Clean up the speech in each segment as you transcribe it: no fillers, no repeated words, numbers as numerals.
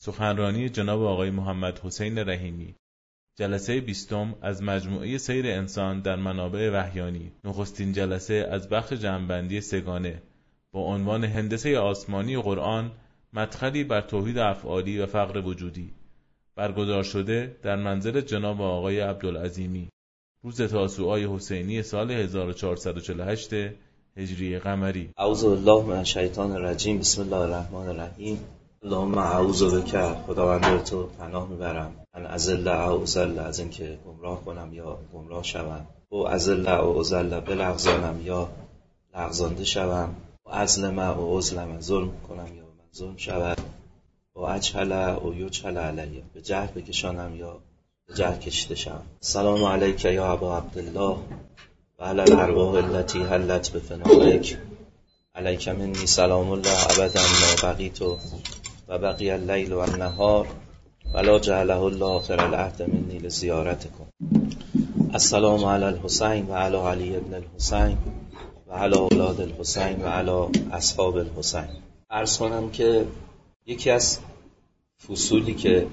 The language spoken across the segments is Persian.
سخنرانی جناب آقای محمد حسین رحیمی، جلسه 20 از مجموعه سیر انسان در منابع وحیانی، نخستین جلسه از بخش جمع‌بندی سگانه با عنوان هندسه آسمانی قرآن، مدخلی بر توحید افعالی و فقر وجودی، برگزار شده در منزل جناب آقای عبدالعظیمی، روز تاسوعای حسینی سال 1448 هجری قمری. اعوذ بالله من الشیطان الرجیم. بسم الله الرحمن الرحیم. اللهم اعوذ بک، خداوند تو پناه میبرم، ان اضل او اضل، از اینکه گمراه کنم یا گمراه شوم، و اضل او اضل، بلغزانم یا لغزانده شوم، و اظلم او اظلم، ظلم کنم یا من ظلم شود، و اجهل او یجهل علی، به جهل بکشانم یا به جهل کشیده شوم. سلام علیک یا ابا عبدالله و علی الارواح التي حلت بفنائک، علیک منی سلام الله ابدا ما بقیت و بقی اللیل و النهار ولا جعله الله آخر العهد منی لزیارتکم. السلام علی الحسین و علی علی ابن الحسین و علی اولاد الحسین و علی اصحاب الحسین. عرض کنم که یکی از فصولی که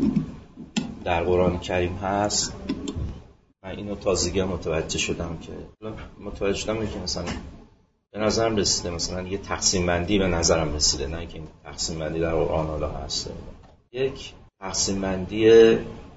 در قرآن کریم هست، من اینو تازگی متوجه شدم که مثلا به نظرم رسیده، مثلا یه تقسیم بندی به نظرم رسیده، نه که این تقسیم بندی در قرآن حالا هست. یک تقسیم بندی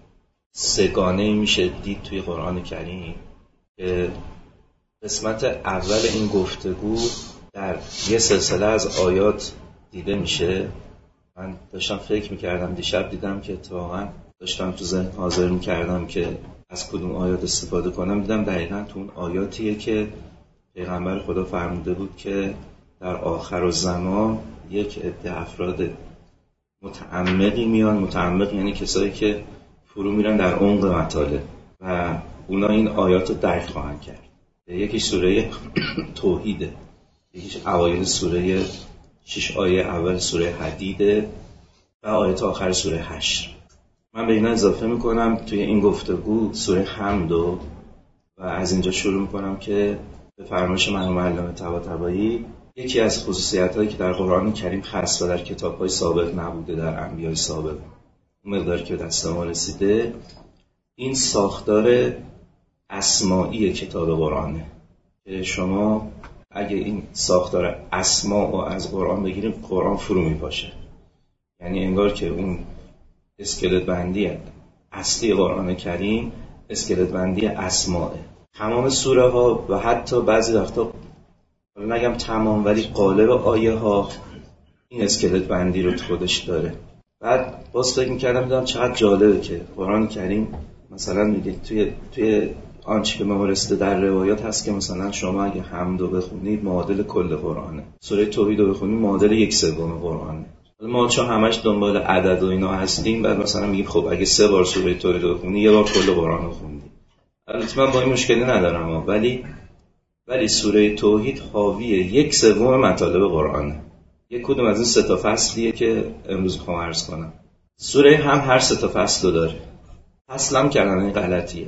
سگانه میشه دید توی قرآن کریم که قسمت اول این گفتگو در یه سلسله از آیات دیده میشه. من داشتم فکر میکردم، دیشب دیدم که اتفاقا داشتم تو ذهن حاضر میکردم که از کدوم آیات استفاده کنم، دیدم دقیقاً تو اون آیاتیه که پیغمبر خدا فرموده بود که در آخرالزمان یک عده افراد متعمقی میان. متعمق یعنی کسایی که فرو میرن در عمق مطالب و اونا این آیات رو درک خواهند کرد. یکیش سوره توحیده، یکیش اوایل سوره 6 آیه اول سوره حدیده و آیات آخر سوره حشر. من به اینا اضافه میکنم توی این گفتگو سوره حمد و از اینجا شروع میکنم که به فرمایش مرحوم علامه طباطبایی یکی از خصوصیتایی که در قرآن کریم هست و در کتاب‌های سابق نبوده، در انبیای سابق اون مقداری که دست ما رسیده، این ساختار اسمائی کتاب قرآنه که شما اگه این ساختار اسما رو از قرآن بگیریم، قرآن فرو میپاشه. یعنی انگار که اون اسکلت بندی اصلی قرآن کریم اسکلت بندی اسماءه. تمام سوره ها و حتی بعضی وقتا نگم تمام ولی قالب آیه ها این اسکلت بندی رو خودش داره. بعد باز فکر میکردم دیدم چقدر جالبه که قرآن کریم مثلا میگه توی آنچه که ما رسیده در روایات هست که مثلا شما اگه حمد رو بخونید معادل کل قرآنه، سوره توحید رو بخونید معادل 1/3 قرآنه. ما چون همش دنبال عدد و اینا هستیم، بعد مثلا میگیم خب اگه 3 بار سوره توحید رو بخونی، 1 بار کل قرآن رو خوندی. البته من با این مشکلی ندارم، ولی سوره توحید حاوی 1/3 مطالب قرآنه. یک کدوم از این 3 تا فصلیه که امروز میخوام عرض کنم. سوره هم هر 3 تا فصل رو داره. اصلا کلمه غلطیه.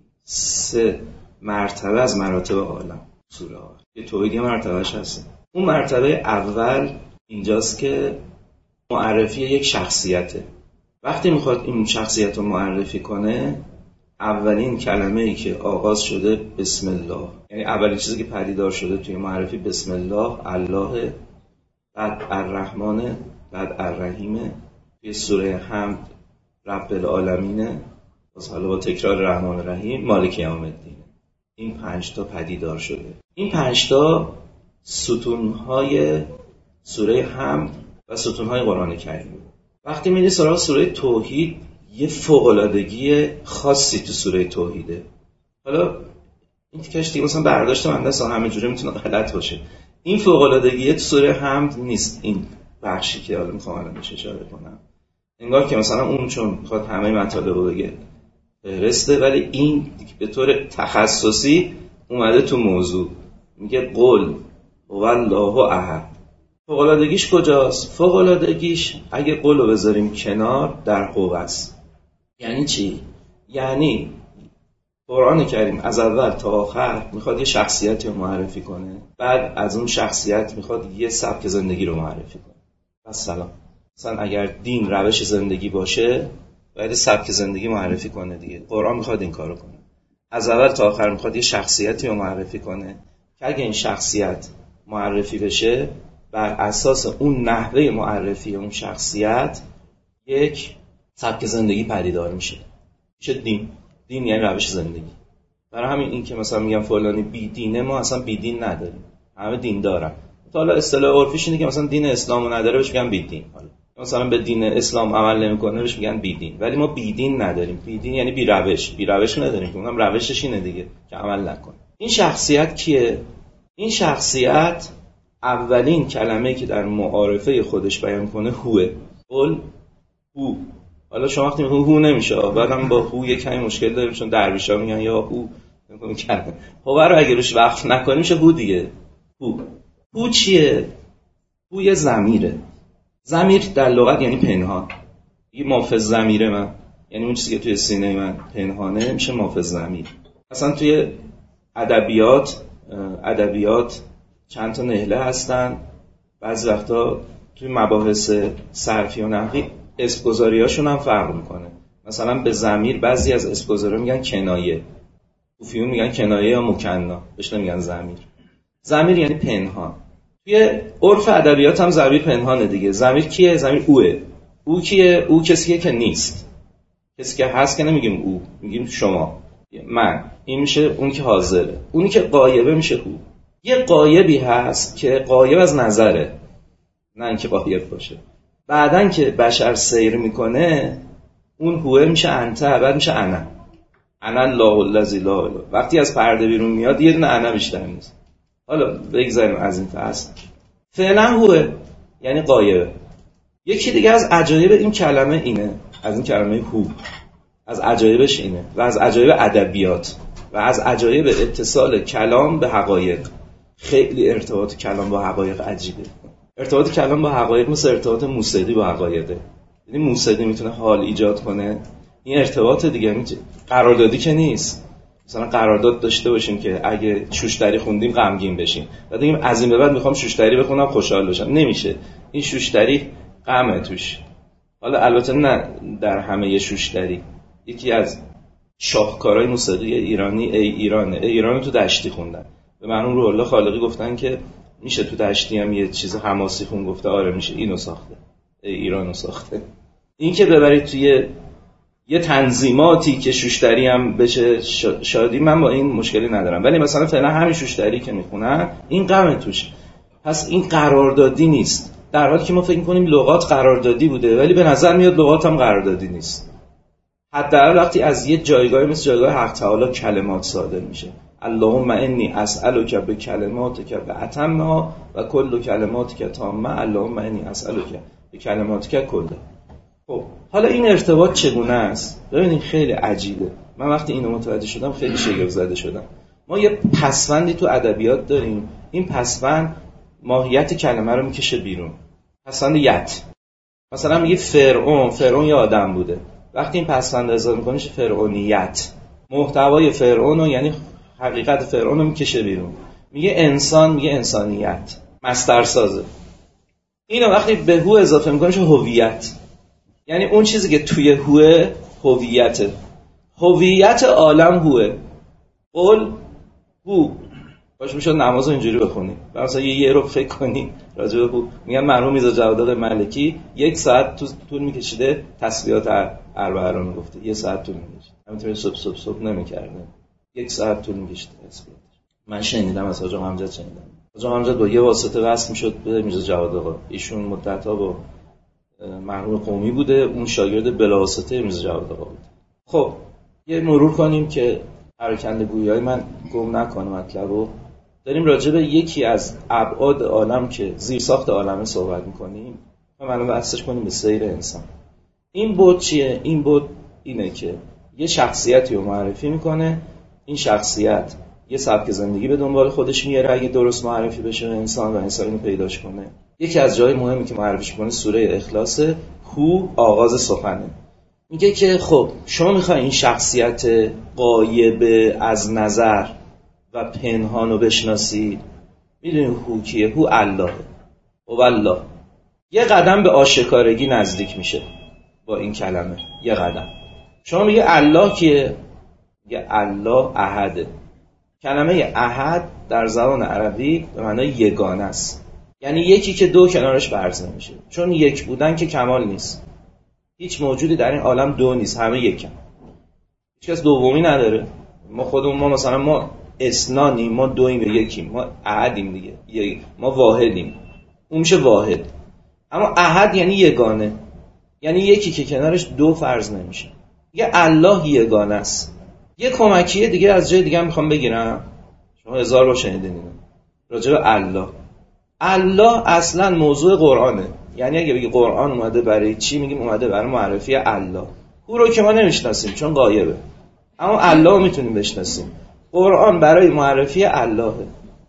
3 مرتبه از مراتب عالم سوره ها. یه توحید یه مرتبهش هست. اون مرتبه اول اینجاست که معرفی یک شخصیته. وقتی میخواد این شخصیت رو معرفی کنه، اولین کلمه‌ای که آغاز شده بسم الله، یعنی اولین چیزی که پدیدار شده توی معرفی بسم الله، الله، بعد الرحمن، بعد الرحیم، توی سوره حمد رب العالمین، باز حالا با تکرار رحمان الرحیم، مالک یوم الدین. این 5 تا پدیدار شده. این 5 تا ستون‌های سوره حمد و ستون‌های قرآن کریم. وقتی میری سراغ سوره توحید، یه فوق‌العادگی خاصی تو سوره توحیده. حالا این تیکش دیگه مثلا برداشت من دست همینجوری میتونه غلط باشه. این فوق‌العادگی تو سوره حمد نیست. این بخشی که حالا میخوام الان بهش اشاره کنم، انگار که مثلا اون چون میخواد همه مطالب رو بگه رسته، ولی این به طور تخصصی اومده تو موضوع، میگه قل هو الله احد. فوق‌العادگیش کجاست؟ فوق‌العادگیش اگه قل رو بذاریم کنار، در قوه است. یعنی چی؟ یعنی قرآن کریم از اول تا آخر میخواد یه شخصیتی رو معرفی کنه، بعد از اون شخصیت میخواد یه سبک زندگی رو معرفی کنه. السلام. مثلا اگر دین روش زندگی باشه باید سبک زندگی معرفی کنه دیگه. قرآن میخواد این کارو کنه. از اول تا آخر میخواد یه شخصیتی رو معرفی کنه که اگه این شخصیت معرفی بشه بر اساس اون نحوه معرفی اون شخصیت یک سبک زندگی پدیدار میشه دین. دین یعنی روش زندگی. برای همین این که مثلا میگم فلانی بی دینه، ما اصلا بی دین نداریم، همه دین دارن. حالا اصطلاح عرفیش اینه که مثلا دین اسلامو نداره بهش میگن بی دین. حالا مثلا به دین اسلام عمل نمیکنه بهش میگن بی دین. ولی ما بی دین نداریم. بی دین یعنی بی روش. بی روش نداریم که اونم روشش اینه دیگه که عمل نکنه. این شخصیت کیه؟ این شخصیت اولین کلمه‌ای که در معارفه خودش بیان کنه هوه. قل هو. حالا شما وقتی میگید هو نمیشه، بعدم با هو یک کمی مشکل داریم چون درویشا میگن یا هو نمی‌کنم کلمه. خب برای اگه روش وقف نکنیم میشه هو دیگه. هو چیه؟ هو یه ضمیره. ضمیر در لغت یعنی پنهان. یه مافز ضمیره من، یعنی اون چیزی که توی سینه من پنهانه میشه مافز ضمیر. اصلا توی ادبیات چند تا نهله هستن. بعضی وقتا توی مباحث صرفی و نحوی اسم‌گذاری‌هاشون هم فرق میکنه. مثلا به ضمیر بعضی از اسم‌گذاری‌ها میگن کنایه، صوفیون میگن کنایه یا مکنا، بهش نمیگن ضمیر. ضمیر یعنی پنهان. توی عرف ادبیات هم ضمیر پنهانه دیگه. ضمیر کیه؟ ضمیر اوه. او کیه؟ او کسیه که نیست. کسی که هست که نمیگیم او، میگیم شما، من. این میشه اون که حاضره. اونی که غایبه میشه او. یه غایبی هست که غایب از نظره، نه اینکه غایب باشه. بعدن که بشر سیر میکنه اون هوه میشه انت، بعد میشه انا. انا الله الذی لا اله. وقتی از پرده بیرون میاد یه دونه انا بیشتر نیست. حالا بگذاریم از این فصل. فعلا هوه یعنی غایبه. یکی دیگه از عجایب این کلمه اینه، از این کلمه هو، از عجایبش اینه و از عجایب ادبیات و از عجایب اتصال کلام به حقایق. خیلی ارتباط کلام با حقایق عجیبه. ارتباط کلام با حقایق مثل ارتباط موسیقی با حقایقه. یعنی موسیقی میتونه حال ایجاد کنه، این ارتباط دیگه قراردادی که نیست. مثلا قرارداد داشته باشیم که اگه شوشتری خوندیم غمگین بشیم، بعد بگیم از این به بعد میخوام شوشتری بخونم خوشحال بشم. نمیشه. این شوشتری غمه توش. حالا البته نه در همه شوشتری. یکی از شاهکارهای موسیقی ایرانی ای ایرانه. ای ایرانو تو دشتی خوندن. به مرحوم روح الله خالقی گفتن که میشه تو دشتی هم یه چیز حماسی خون. گفته آره میشه، اینو ساخته، ای ایرانو ساخته. این که ببرید توی یه تنظیماتی که شوشتری هم بشه شادی، من با این مشکلی ندارم. ولی مثلا فعلا همین شوشتری که میخونن این غمه توش. پس این قراردادی نیست. در حالی که ما فکر می‌کنیم لغات قراردادی بوده، ولی به نظر میاد لغات هم قراردادی نیست. حداقل وقتی از یه جایگاهی مثل جایگاه حق تعالی کلمات صادر میشه. اللهم انی اسألک بکلماتک بأتمها و کل کلماتک تامه. اللهم انی اسألک بکلماتک کله. خب حالا این ارتباط چگونه است؟ ببینید خیلی عجیبه. من وقتی اینو متوجه شدم خیلی شگفت زده شدم. ما یه پسوندی تو ادبیات داریم. این پسوند ماهیت کلمه رو میکشه بیرون. پسوند یت. مثلا میگه فرعون یه آدم بوده. وقتی این پسوند اضافه می‌کنی میشه فرعونیت. محتوای فرعون رو، یعنی حقیقت فرعون رو میکشه بیرون. میگه انسان، میگه انسانیت. مصدر سازه. اینو وقتی به هو اضافه می‌کنی میشه هویت. یعنی اون چیزی که توی هوه هویته. هویت عالم هوه. قل هو. باشه میشه نماز رو اینجوری بخونی. مثلا یه رو فکر کنی راجع به هو. میگن مرحوم میرزا جواد ملکی 1 ساعت طول میکشیده تسبیحات اربعه رو میگفته. 1 ساعت طول میکشید. همینطوری صبح نمیکرده. 1 ساعت طول میکشید تسبیحات. من شنیدم از حاج امجد شنیدم. حاج امجد با یه واسطه وصل میشد به میرزا جواد آقا. ایشون مدت‌ها با مرحوم قومی بوده، اون شاگرد بلاواسطه میرزا جواد آقا بود. خب یه مرور کنیم که پراکنده‌گویی‌های من گم نکنه مطلبو. داریم راجع به یکی از ابعاد عالم که زیرساخت عالمه صحبت می‌کنیم و معلومه بحثش کنیم به سیر انسان. این بود چیه؟ این بود اینه که یه شخصیتی رو معرفی می‌کنه. این شخصیت یه سبک زندگی به دنبال خودش میاره اگه درست معرفی بشه انسان و انسان اینو پیداش کنه. یکی از جای مهمی که معرفیش کنه سوره اخلاص. هو آغاز سخنه. میگه که خب شما میخوای این شخصیت غایب از نظر و پنهان رو بشناسید. میدونی هو کیه؟ هو الله. او الله. یه قدم به آشکارگی نزدیک میشه با این کلمه. یه قدم شما میگه الله کیه؟ میگه الله احده. کلمه احد در زبان عربی به معنای یگانه است، یعنی یکی که دو کنارش فرض نمیشه، چون یک بودن که کمال نیست. هیچ موجودی در این عالم دو نیست، همه یکن. هیچ کس دومی نداره. ما خودمون مثلا ما اثنانیم، ما دویم به یکیم، ما احدیم دیگه، ما واحدیم، اون میشه واحد. اما احد یعنی یگانه، یعنی یکی که کنارش دو فرض نمیشه. یه الله یگانه است. یه کمکیه دیگه از جای دیگه میخوام بگیرم، شما 1000 بار شنیدین اینو راجع به الله. الله اصلا موضوع قرآنه، یعنی اگه بگی قرآن اومده برای چی، میگیم اومده برای معرفی الله. او رو که ما نمیشناسیم چون غایبه، اما الله رو میتونیم بشناسیم. قرآن برای معرفی اللهه.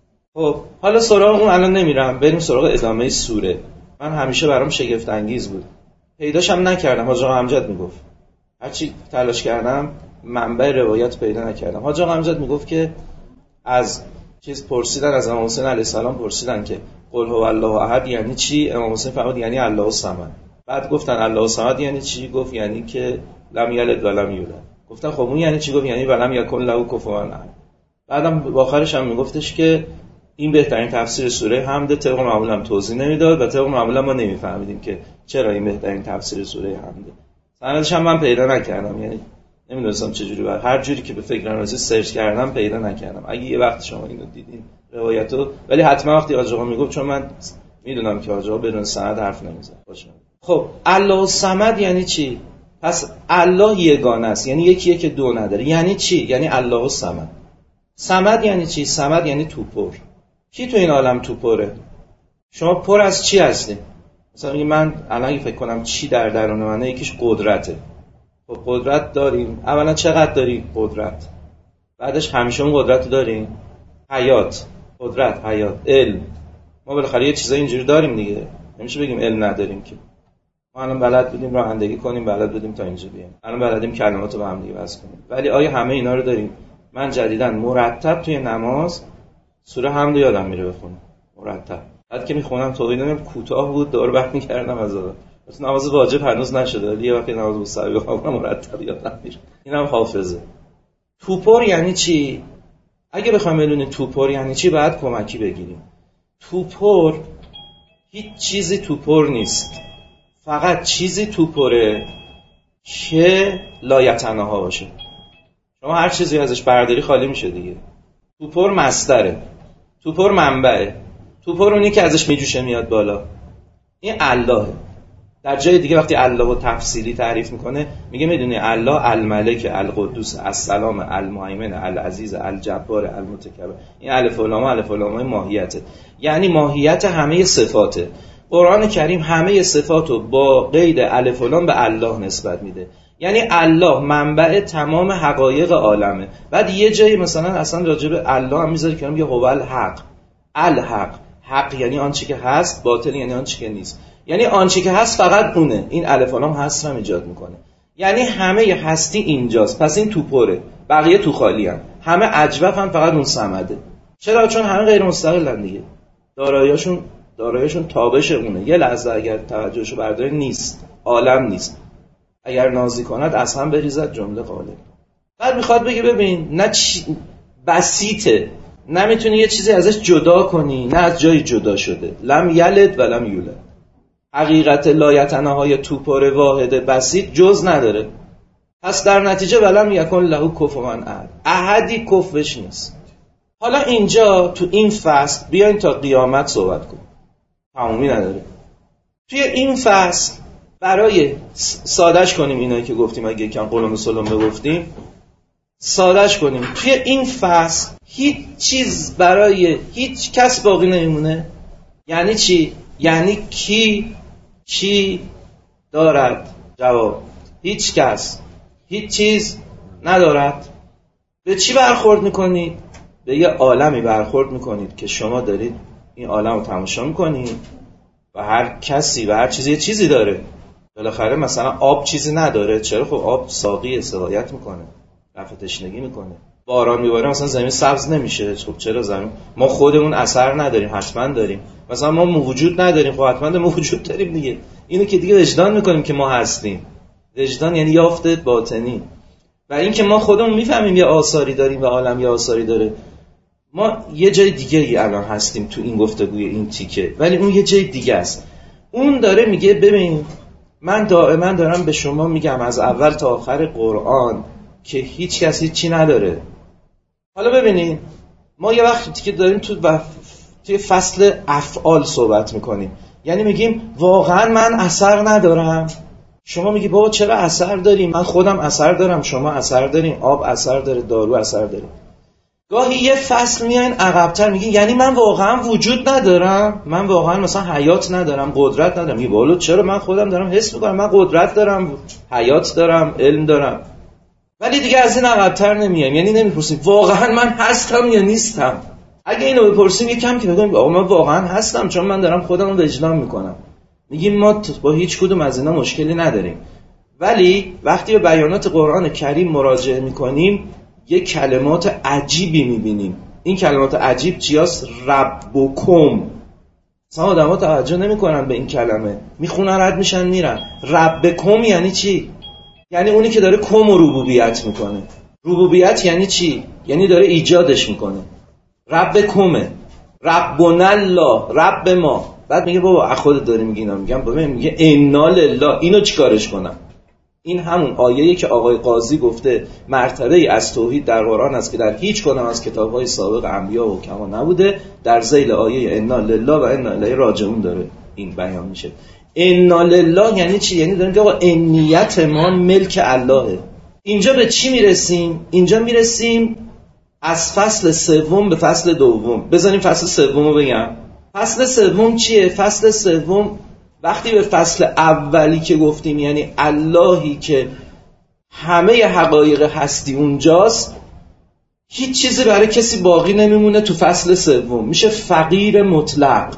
خب حالا سراغ اون الان نمیرم، بریم سراغ ادامه سوره. من همیشه برام شگفت انگیز بود، پیداش هم نکردم. حاج آقا امجد میگفت، هرچی تلاش کردم منبع روایت پیدا نکردم. حاج آقا امجد میگفت که از چیز پرسیدن، از امام حسین علیه السلام پرسیدن که قل هو الله احد یعنی چی؟ امام حسین فرمود یعنی الله الصمد. بعد گفتن الله الصمد یعنی چی؟ گفت یعنی که لم یلد و لم یولد. گفتن خب اون یعنی چی؟ گفت یعنی ولم یکن له کفوا احد. بعدم با آخرش هم میگفتش که این بهترین تفسیر سوره حمد، طبق معمول هم توضیح نمیداد و طبق معمول ما نمیفهمیدیم که چرا این بهترین تفسیر سوره حمده. سندش هم من پیدا نکردم، یعنی نمیدونستم چجوری بعد هر جوری که به فکر رازی سرچ کردم پیدا نکردم. اگه یه وقت شما اینو دیدین روایتو، ولی حتما وقتی حاج آقا میگفت، چون من میدونم که حاج آقا بدون سند حرف نمیزنه. خب الله الصمد یعنی چی؟ پس الله یگانه است، یعنی یکیه که دو نداره. یعنی چی؟ یعنی الله الصمد. صمد یعنی چی؟ صمد یعنی توپر. کی تو این عالم توپره؟ شما پر از چی هستی؟ مثلا میگه من الان فکر کنم چی در درون منه، یکیش قدرته. خب قدرت داریم. اولا چقدر داری قدرت؟ بعدش همیشه اون قدرت داریم. حیات، قدرت، حیات، علم. ما بالاخره یه چیزای اینجوری داریم دیگه. نمیشه بگیم علم نداریم که. ما الان بلد بودیم رانندگی کنیم، بلد بودیم تا اینجا بیایم. الان بلدیم کلماتو به هم دیگه وصل کنیم. ولی آیا همه اینا رو داریم؟ من جدیداً مرتب توی نماز سوره حمد یادم میره بخونم. مرتب. بعد که میخونم توبه نمیدونم کوتاه بود، دور بحث می‌کردم از اون. مثلا نماز واجب هنوز نشده، ولی یه وقتی نماز مستحب بخونم مرتب یادم میره. اینم حافظه. توپر یعنی چی؟ اگه بخوایم بدونیم توپر یعنی چی، باید کمکی بگیریم. توپر هیچ چیزی توپر نیست. فقط چیزی توپره که لایتناها باشه. شما هر چیزی ازش برداری خالی میشه دیگه. توپر مصدره، توپر منبعه، توپر اونی که ازش میجوشه میاد بالا. این اللهه. در جای دیگه وقتی الله رو تفصیلی تعریف میکنه میگه میدونی الله الملک، القدوس، السلام، المهیمن، العزیز، الجبار، المتکبر. این الف و لام، الف و لام ماهیته، یعنی ماهیت همه صفاته. قرآن کریم همه صفاتو با قید الف و لام به الله نسبت میده، یعنی الله منبع تمام حقایق عالمه. بعد یه جایی مثلا اصلا راجع به الله هم میذاره که میگه هو الحق. الحق، حق یعنی آنچه که هست، باطل یعنی آنچه که نیست. یعنی آنچه که هست فقط اونه. این الف و لام هست هم ایجاد میکنه، یعنی همه هستی اینجاست. پس این توپره، بقیه تو خالی هم. همه اجوف هم، فقط اون صمده. چرا؟ چون همه غیر مستقلن دیگه. داراییشون تابش اونه. یه لحظه اگر توجهشو برداره نیست، عالم نیست. اگر نازی کند از هم بریزد جمله غالب. بعد میخواد بگه ببین نه بسیطه، نمیتونی یه چیزی ازش جدا کنی، نه از جایی جدا شده. لم یلد و لم یولد. حقیقت لایتناهای توپر واحد بسیط جز نداره. پس در نتیجه ولم یکن له کفوا احد. احدی کفوش نیست. حالا اینجا تو این فصل بیاین تا قیامت صحبت کنیم، تمومی نداره. توی این فصل برای سادهش کنیم اینایی که گفتیم، اگه یکم قلم سلم بگفتیم سادهش کنیم، توی این فصل هیچ چیز برای هیچ کس باقی نمیمونه. یعنی چی؟ یعنی کی چی دارد؟ جواب: هیچ کس هیچ چیز ندارد. به چی برخورد میکنید؟ به یه عالمی برخورد میکنید که شما دارید این عالم رو تماشا میکنید و هر کسی و هر چیزی یه چیزی داره. بالاخره مثلا آب چیزی نداره. چرا؟ خب آب ساقی سقایت میکنه، رفع تشنگی میکنه. باران میباره مثلا زمین سبز نمیشه. خب چرا زمین؟ ما خودمون اثر نداریم؟ حتما داریم. مثلا ما وجود نداریم، خب حتما ما وجود داریم دیگه. اینو که دیگه وجدان میکنیم که ما هستیم. وجدان یعنی یافت باطنی. و این که ما خودمون میفهمیم یه آثاری داریم و عالم یه آثاری داره. ما یه جای دیگه ای الان هستیم تو این گفتگوی این تیکه، ولی اون یه جای دیگه است. اون داره میگه ببین من دائما دارم به شما میگم از اول تا آخر قرآن که هیچ کسی چی نداره. حالا ببینید ما یه وقتی که داریم توی فصل افعال صحبت میکنیم، یعنی میگیم واقعا من اثر ندارم. شما میگی بابا چرا اثر داریم؟ من خودم اثر دارم، شما اثر داریم، آب اثر داره، دارو اثر داره. گاهی یه فصل میایین عقب‌تر میگین یعنی من واقعا وجود ندارم، من واقعا مثلا حیات ندارم، قدرت ندارم. میگی بالا چرا؟ من خودم دارم حس میکنم من قدرت دارم، حیات دارم، علم دارم. ولی دیگه از این عقب‌تر نمیایم، یعنی نمیپرسیم واقعا من هستم یا نیستم. اگه اینو بپرسیم یکم که بگیم آقا من واقعا هستم چون من دارم خودم رو وجدان میکنم، میگیم ما با هیچ کدوم از اینا مشکلی نداریم. ولی وقتی به بیانات قرآن کریم مراجعه میکنیم یه کلمات عجیبی میبینیم. این کلمات عجیب چیاست؟ ربکم. مثلا آدم ها توجه نمیکنن به این کلمه، میخونن رد میشن میرن. ربکم یعنی چی؟ یعنی اونی که داره کم و ربوبیت میکنه. ربوبیت یعنی چی؟ یعنی داره ایجادش میکنه. ربکمه، ربنا الله، رب ما. بعد میگه بابا خودت داری میگی اینا. میگم بابا میگه انا لله. اینو چیکارش کنم؟ این همون آیه‌ای که آقای قاضی گفته مرتبه‌ای از توحید در قرآن است که در هیچ کدام از کتاب‌های سابق انبیا و حکما نبوده. در ذیل آیه انا لله و انا الیه راجعون داره این بیان میشه. انا لله یعنی چی؟ یعنی داریم که آقا انیت ما ملک اللهه. اینجا به چی میرسیم؟ اینجا میرسیم از فصل سوم به فصل دوم. بذاریم فصل سومو بگم. فصل سوم چیه؟ فصل سوم وقتی به فصل اولی که گفتیم یعنی اللهی که همه حقایق هستی اونجاست، هیچ چیزی برای کسی باقی نمیمونه. تو فصل سوم میشه فقیر مطلق.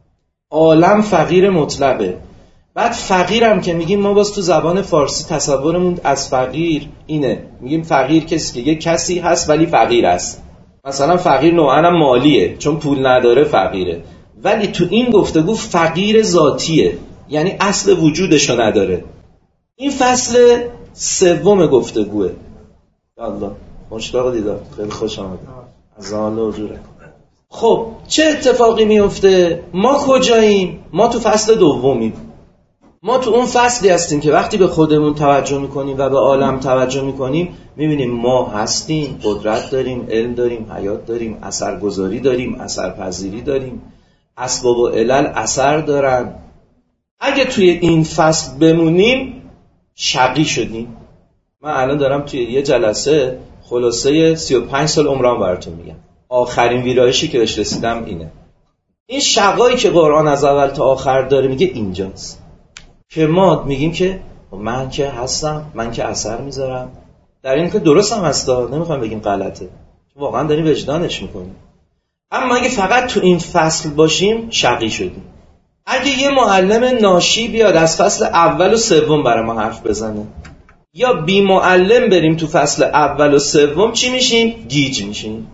عالم فقیر مطلقه. بعد فقیرم که میگیم ما باز تو زبان فارسی تصورمون از فقیر اینه، میگیم فقیر کسی که یه کسی هست ولی فقیر است. مثلا فقیر نوعاً مالیه چون پول نداره فقیره. ولی تو این گفتگو فقیر ذاتیه، یعنی اصل وجودشو نداره. این فصل سوم گفتگوه. الله مشتاق دیدار، خیلی خوش آمدید. از آن حضوره. خب چه اتفاقی میفته؟ ما کجاییم؟ ما تو فصل دومیم. ما تو اون فصلی هستیم که وقتی به خودمون توجه میکنیم و به عالم توجه میکنیم میبینیم ما هستیم، قدرت داریم، علم داریم، حیات داریم، اثرگذاری داریم، اثرپذیری داریم، اسباب و علل اثر دارن. اگه توی این فصل بمونیم شقی شدیم. من الان دارم توی یه جلسه خلاصه 35 سال عمرم براتون میگم. آخرین ویرایشی که بهش رسیدم اینه. این شقایی که قرآن از اول تا آخر داره میگه اینجاست که ما میگیم که من که هستم، من که اثر میذارم. در این که درست هم هستا، نمیخوام بگیم غلطه، واقعا داریم وجدانش میکنیم. اما اگه فقط تو این فصل باشیم شقی شدیم. اگه یه معلم ناشی بیاد از فصل اول و سوم برای ما حرف بزنه یا بی معلم بریم تو فصل اول و سوم چی میشیم؟ گیج میشیم.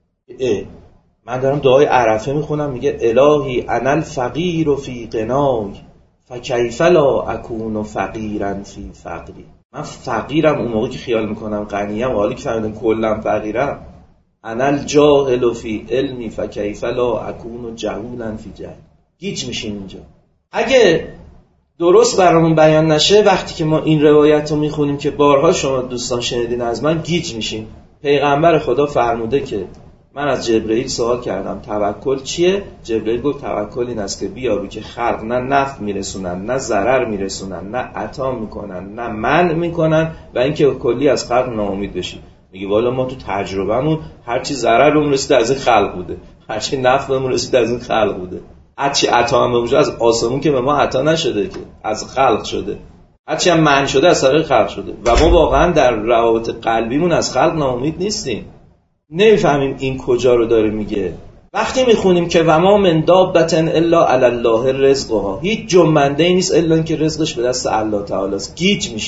من دارم دعای عرفه میخونم میگه الهی انا الفقیر فی غنای فکیف لا اکون فقیرا فی فقری. من فقیرم اون موقع که خیال میکنم غنیم، حالی که فهمیدم کلا فقیرم. انا الجاهل فی علمی فکیف لا اکون جهولا فی جهل. گیج میشیم اینجا. اگه درست برامون بیان نشه وقتی که ما این روایت رو میخونیم که بارها شما دوستان شنیدین از من، گیج میشیم. پیغمبر خدا فرموده که من از جبرئیل سوال کردم توکل چیه؟ جبرئیل گفت توکل این است که بیابی که خلق نه نفع میرسونن، نه ضرر میرسونن، نه عطا میکنن، نه منع میکنن و اینکه کلی از خلق ناامید بشی. میگه والا ما تو تجربهمون هرچی ضررمون رسیده از این خلق بوده، هرچی نفعمون رسیده از این خلق بوده. هرچی عطا هم بوده از آسمون که به ما عطا نشده که از خلق شده، هرچی هم منع شده از طریق خلق شده. و ما واقعا در روابط قلبیمون از خلق ناامید نیستیم. نمیفهمیم این کجا رو داره میگه. وقتی میخونیم که و ما من دابة الا علی الله رزقها، هیچ جنبنده ای نیست الا اینکه رزقش به دست الله تعالی است، گیج میشیم.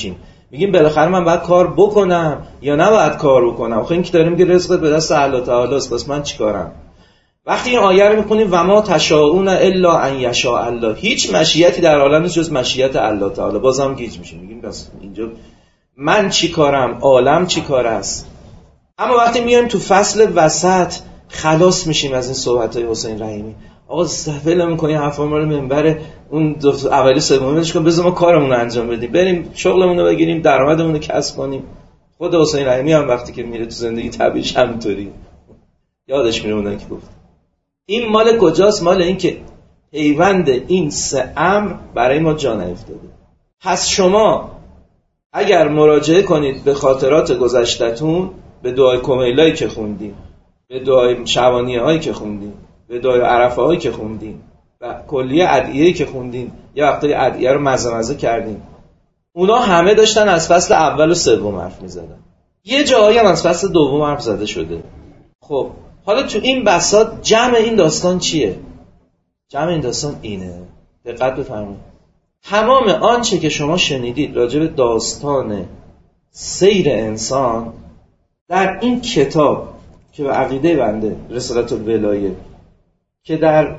میگیم بالاخره من باید کار بکنم یا نباید کار بکنم؟ آخه این که داریم میگه رزقت به دست الله تعالی است، بس من چیکارم؟ وقتی این آیه رو میخونیم و ما تشاءون الا ان یشاء الله، هیچ مشیتی در عالم نیست جز مشیت الله تعالی. بازم گیج میشیم، میگیم بس اینجا من چی کارم، عالم چی کار است؟ اما وقتی میایم تو فصل وسط خلاص میشیم از این صحبت‌های حسین رحیمی. آقا ول می‌کنی حرفا ما رو منبر اون اولی سومیش کن، بذار ما کارمون رو انجام بدیم، بریم شغلمون رو بگیریم، درآمدمون رو کسب کنیم. خود حسین رحیمی هم وقتی که میره تو زندگی طبیعیش همینطوری یادش میره اونایی که گفت. این مال کجاست؟ مال این که پیوند این سه امر برای ما جا نیفتاده. پس شما اگر مراجعه کنید به خاطرات گذشته‌تون، به دعای کمیلایی که خوندیم، به دعای شبانیه‌هایی که خوندیم، به دعای عرفه هایی که خوندیم و کلیه ادعیه‌ای که خوندیم، یه وقتایی ادعیه رو مزه کردیم، اونا همه داشتن از فصل اول و سوم حرف می‌زدن. یه جایی هم از فصل دوم حرف زده شده. خب حالا تو این بساط جمع این داستان چیه؟ جمع این داستان اینه. دقت بفرمایید. تمام آنچه که شما شنیدید راجع به داستان سیر انسان در این کتاب که به عقیده بنده رسالت الولایه، که در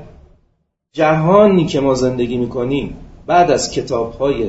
جهانی که ما زندگی میکنیم بعد از کتاب‌های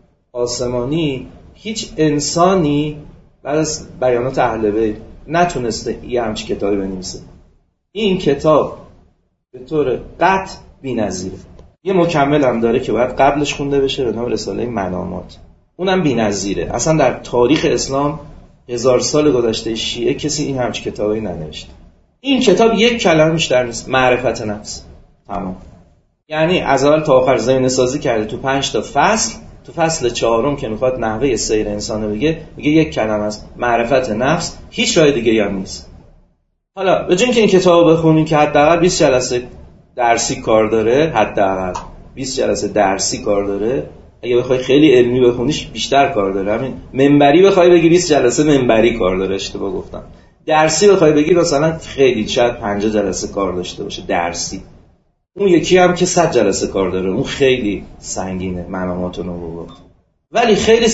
آسمانی هیچ انسانی بعد از بیانات اهل بیت نتونسته یه همچین کتابی بنویسه. این کتاب به طور قطع بی‌نظیره. یه مکمل هم داره که باید قبلش خونده بشه به نام رساله منامات، اونم بی‌نظیره. اصلا در تاریخ اسلام 1000 سال گذشته شیعه کسی این همچین کتابی ننوشته. این کتاب یک کلمه بیشتر نیست، معرفت نفس. تمام. یعنی از اول تا آخر زمینه سازی کرده تو 5 تا فصل. تو فصل 4 که میخواد نحوه سیر انسان رو بگه، میگه یک کلمه است، معرفت نفس، هیچ راه دیگه هم نیست. حالا به جای اینکه این کتابو بخونیم که حداقل 20 جلسه درسی کار داره، حداقل 20 جلسه درسی کار داره، اگه بخوای خیلی علمی بخونیش بیشتر کار داره. همین منبری بخوای بگی 20 جلسه منبری کار داره، اشتباه گفتم. درسی بخوای بگی مثلا خیلی شاید 50 جلسه کار داشته باشه درسی. اون یکی هم که 100 جلسه کار داره، اون خیلی سنگینه، منامات و نبوات. ولی خیلی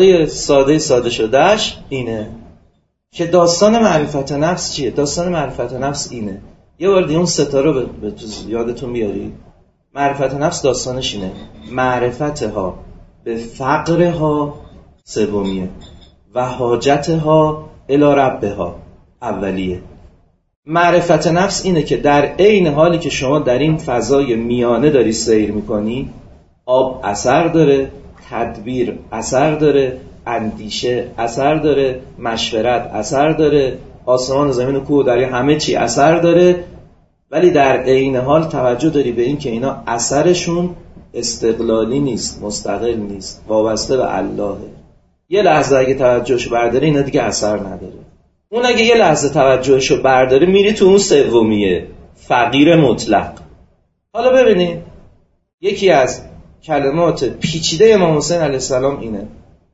ساده شدهش اینه که داستان معرفت نفس چیه؟ داستان معرفت نفس اینه. یه بار دیگه اون ستاره رو به یادتون بیاری. معرفت نفس داستانش اینه: معرفتها به فقرها سومیه و حاجتها الی ربها اولیه. معرفت نفس اینه که در عین حالی که شما در این فضای میانه داری سیر میکنی، آب اثر داره، تدبیر اثر داره، اندیشه اثر داره، مشورت اثر داره، آسمان و زمین و کوه و دریا همه چی اثر داره، ولی در عین حال توجه داری به این که اینا اثرشون استقلالی نیست، مستقل نیست، وابسته به اللهه. یه لحظه اگه توجهشو برداره اینا دیگه اثر نداره. اون اگه یه لحظه توجهشو برداره میری تو اون سومیه، فقیر مطلق. حالا ببینید یکی از کلمات پیچیده امام حسین علیه السلام اینه: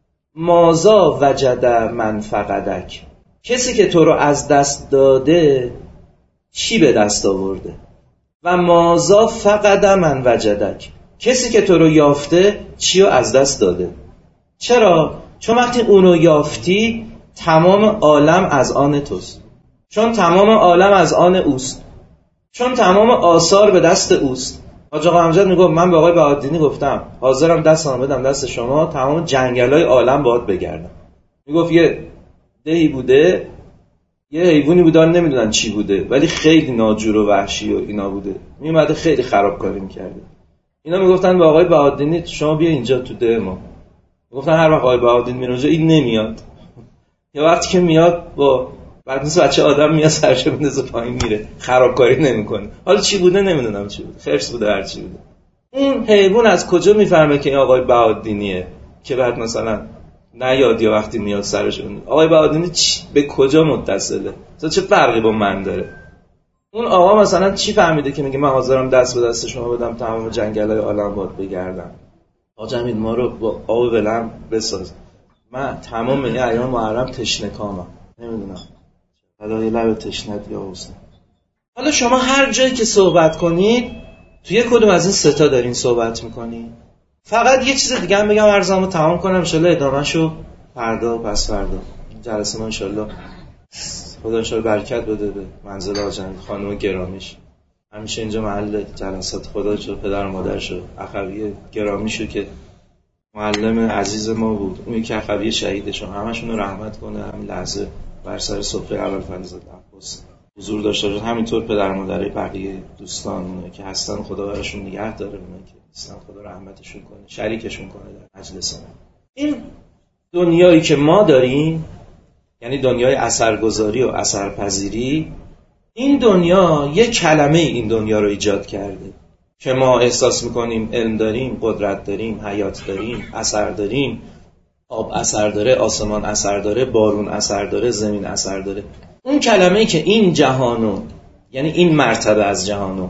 مازا وجد من فقدک. کسی که تو رو از دست داده چی به دست آورده؟ و مازا فقد من وجدک. کسی که تو رو یافته چی رو از دست داده؟ چرا؟ چون وقتی اونو یافتی تمام عالم از آن توست، چون تمام عالم از آن اوست، چون تمام آثار به دست اوست. حاج آقا امجد میگفت من به آقای بهادینی گفتم حاضرم دستم بدم دست شما تمام جنگلای عالم باهات بگردم. میگفت یه دهی بوده، یه حیوانی بوده نمیدونن چی بوده، ولی خیلی ناجور و وحشی و اینا بوده، میومده خیلی خرابکاری میکرده. اینا میگفتن به آقای بهادینی شما بیا اینجا تو ده ما. میگفتن هر وقت آقای بهادین میره اونجا این نمیاد. یا وقتی که میاد با بعد مثل بچه آدم میاد سرش بندازه پایین میره، خرابکاری نمیکنه. حالا چی بوده نمیدونم چی بوده، خرس بوده هر چی بوده. اون حیوان از کجا میفهمه که این آقای بهادینیه که بعد مثلا نیاد یا وقتی میاد سرش بندازه؟ آقای بهادینی به کجا متصله؟ چه فرقی با من داره؟ اون آقا مثلا چی فهمیده که میگه من حاضرم دست به دست شما بدم تمام جنگل‌های عالم باهات بگردم؟ آقا امید ما رو با آب ولم بساز. من تمام این ایام محرم تشنه کامم، نمیدونم حالا یه لب تشنت یا حسن. حالا شما هر جایی که صحبت کنید توی کدوم از این سه تا دارین صحبت میکنید؟ فقط یه چیز دیگه هم بگم عرضمو تمام کنم ان شاءالله ادامه‌شو فردا و پس فردا جلسه ما انشالله خدا انشالله برکت بده به منزل آجند خانم گرامیش. همیشه اینجا محل جلسات خداشو، پدر و مادرشو، اخوی گرامیشو که معلم عزیز ما بود، اون که اخوی شهیدشون، همشون رو رحمت کنه. همین لحظه بر سر سفره اول فضیلت عباس حضور داشته باشه. همینطور پدر و مادرای بقیه دوستان اونایی که هستن خدا براشون نگه داره، اونایی که نیستن خدا رحمتشون کنه، شریکشون کنه در مجلس ما. این دنیایی که ما داریم، یعنی دنیای اثرگذاری و اثرپذیری، این دنیا یک کلمه این دنیا رو ایجاد کرده که ما احساس میکنیم علم داریم، قدرت داریم، حیات داریم، اثر داریم. آب اثر داره، آسمان اثر داره، بارون اثر داره، زمین اثر داره. اون کلمه‌ای که این جهانو، یعنی این مرتبه از جهانو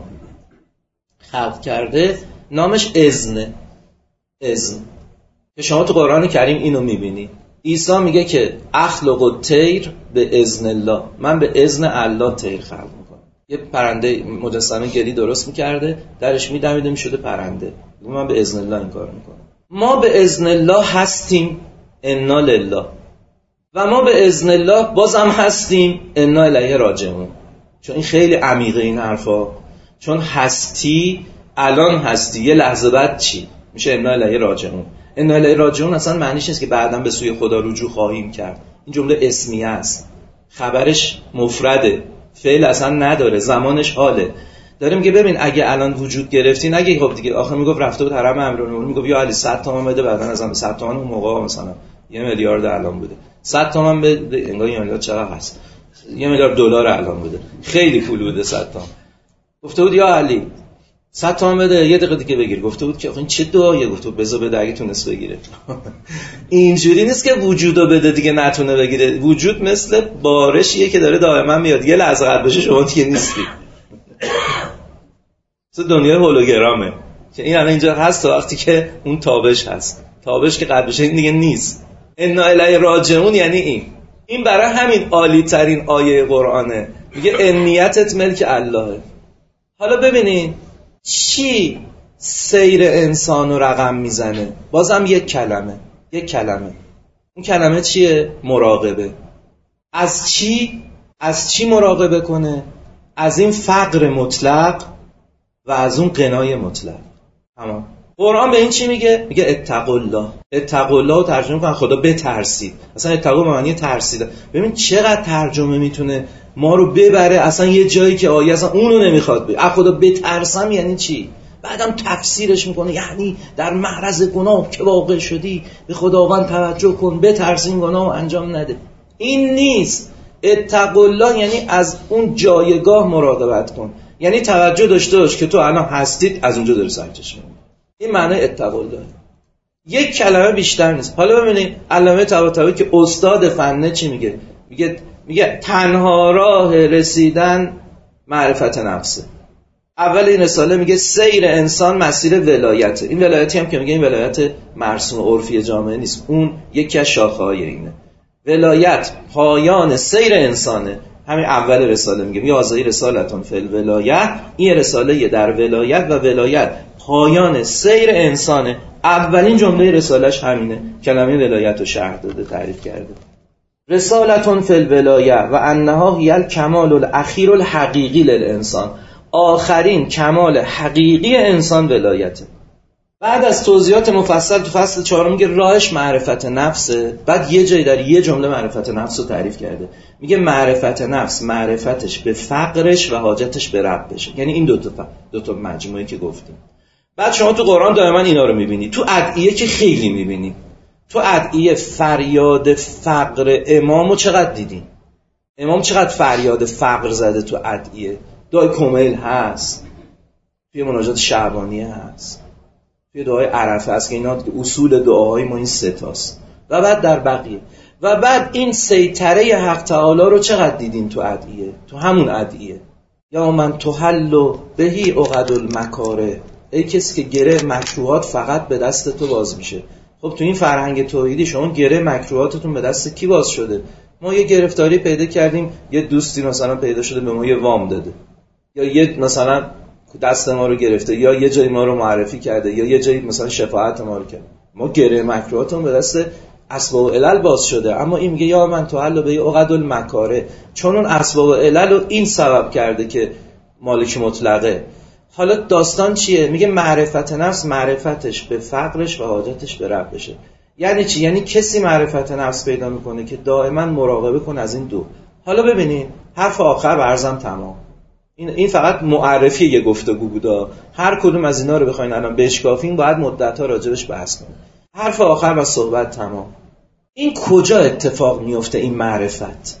خلق کرده، نامش اذنه. اذن که شما تو قرآن کریم اینو میبینی. عیسی میگه که اخلق الطیر به اذن الله، من به اذن الله طیر خلق میکنم. یه پرنده مجسمه گلی درست میکرده، درش میدمیده میشده پرنده، من به اذن الله این کار میکنم. ما به اذن الله هستیم، انا لله، و ما به اذن الله بازم هستیم، انا الیه راجعون. چون این خیلی عمیقه این حرفا، چون هستی الان هستی، یه لحظه بعد چی میشه؟ انا الیه راجعون. انا الیه راجعون اصلا معنیش نیست که بعداً به سوی خدا رجوع خواهیم کرد. این جمله اسمیه است، خبرش مفرده، فعل اصلا نداره، زمانش حاله. داره میگه ببین اگه الان وجود گرفتین، اگه خب دیگه آخر میگفت رفته بود حرم امیرالمومنین، میگفت یا علی 100 تومن بده، بعداً ازم 100 تومن اون موقع مثلا 1 میلیارد الان بوده، 100 تومن بده، انگار 1 میلیارد چقدر هست، 1 میلیارد دلار الان بوده، خیلی پول بوده 100 تومن. گفته بود یا علی 100 تومن بده، یه دقیقه دیگه بگیر. گفته بود که آخه این چه دعایه؟ گفته بود بذار بده اگه تونست بگیره. اینجوری نیست که وجودو بده دیگه نتونه بگیره. وجود مثل بارشیه که داره دائما میاد، یه لحظه قد بشه شما دیگه نیستی. تو دنیای هولوگرامه که این الان اینجا هست تا وقتی که اون تابش هست. تابش که قد بشه این دیگه نیست. انا الیه راجعون یعنی این برای همین عالی ترین آیه قرآنه، میگه انیتت ملک اللهه. حالا ببینین چی سیر انسان رو رقم میزنه؟ بازم یک کلمه. اون کلمه چیه؟ مراقبه. از چی مراقبه کنه؟ از این فقر مطلق و از اون غنای مطلق. تمام. قرآن به این چی میگه؟ میگه اتقوا الله. اتقوا الله رو ترجمه کن خدا بترسید. اصلا اتقوا به معنی ترسیدن. ببین چقدر ترجمه میتونه ما رو ببره اصلا یه جایی که آیه اصلا اونو نمیخواد بگه. خدا بترسم یعنی چی؟ بعدم تفسیرش میکنه یعنی در معرض گناه که واقع شدی به خداوند توجه کن، بترس این گناه رو انجام نده. این نیست. اتقوا الله یعنی از اون جایگاه مراقبت کن، یعنی توجه داشته باش که تو الان هستید از اونجا داری سرچشمه می‌گیری. این معنی اتقوا الله. یک کلمه بیشتر نیست. حالا ببینید علامه طباطبایی که استاد فنه چی میگه؟ میگه تنها راه رسیدن معرفت نفسه. اول این رساله میگه سیر انسان مسیر ولایته. این ولایتی هم که میگه این ولایت مرسوم عرفی جامعه نیست، اون یکی از شاخه‌های اینه. ولایت پایان سیر انسانه. همین اول رساله میگه یا آزایی رسالتون فی الولایت، این رساله در ولایت و ولایت پایان سیر انسانه. اولین جمله رسالش همینه، کلمه ولایت رو شرح داده، تعریف کرده. رسالتون فی الولایه و انها هی الکمال الاخیر الحقیقی للانسان، آخرین کمال حقیقی انسان ولایته. بعد از توضیحات مفصل تو فصل 4 میگه راهش معرفت نفسه. بعد یه جایی در یه جمله معرفت نفس رو تعریف کرده، میگه معرفت نفس معرفتش به فقرش و حاجتش به ربشه. یعنی این دو تا مجموعه که گفتیم. بعد شما تو قرآن دائما اینا رو میبینی، تو ادعیه که خیلی میبینی. تو ادعیه فریاد فقر امامو چقدر دیدین؟ امام چقدر فریاد فقر زده تو ادعیه. دعای کمیل هست، توی مناجات شعبانیه هست، توی دعای عرفه هست که اینا اصول دعاهای ما این سه تاست. و بعد در بقیه. و بعد این سیطره حق تعالی رو چقدر دیدین تو ادعیه؟ تو همون ادعیه یا من تحل بهی عقد المکاره، ای کسی که گره مکروهات فقط به دست تو باز میشه. خب تو این فرهنگ توحیدی شما گره مکروهاتتون به دست کی باز شده؟ ما یه گرفتاری پیدا کردیم، یه دوستی مثلا پیدا شده به ما یه وام داده، یا یه مثلا دست ما رو گرفته، یا یه جایی ما رو معرفی کرده، یا یه جایی مثلا شفاعت ما رو کرده. ما گره مکروهاتون به دست اسباب و علل باز شده، اما این میگه یا من تحل به عقد المکاره، چون اون اسباب و علل رو این سبب کرده که مالک مطلقه. حالا داستان چیه؟ میگه معرفت نفس معرفتش به فقرش و حاجتش به ربشه. یعنی چی؟ یعنی کسی معرفت نفس پیدا میکنه که دائما مراقبه کن از این دو. حالا ببینید حرف آخر و عرضم تمام. این فقط معرفی یه گفتگو بوده، هر کدوم از اینا رو بخواین الان بشکافین باید مدت‌ها راجبش بحث کنیم. حرف آخر و صحبت تمام. این کجا اتفاق میفته این معرفت؟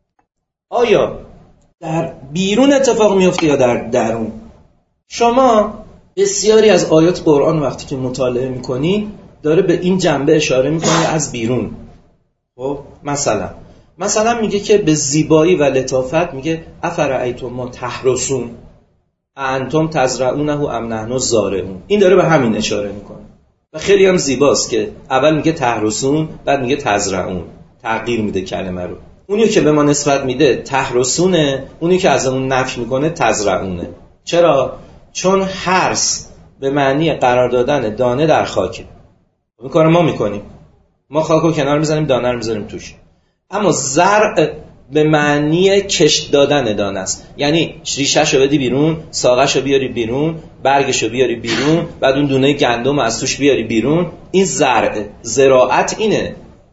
آیا در بیرون اتفاق میفته یا در درون؟ شما بسیاری از آیات قرآن وقتی که مطالعه میکنین داره به این جنبه اشاره میکنه از بیرون. خب مثلا میگه که به زیبایی و لطافت میگه افرأیتم ما تحرسون انتم تزرعونه ام نحن الزارعون. این داره به همین اشاره میکنه و خیلی هم زیباست که اول میگه تحرسون بعد میگه تزرعون، تغییر میده کلمه رو. اونی که به ما نسبت میده تحرسونه، اونی که از اون نفی میکنه تزرعونه. چرا؟ چون حرث به معنی قرار دادن دانه در خاکه. این کارو ما میکنیم، ما خاکو کنار میزنیم دانه رو میذاریم توش. اما زرع به معنی کشت دادن دانه است، یعنی ریشه‌شو بدی بیرون، ساقه‌شو بیاری بیرون، برگشو بیاری بیرون، بعد اون دونه گندم از توش بیاری بیرون. این زرع، زراعت اینه.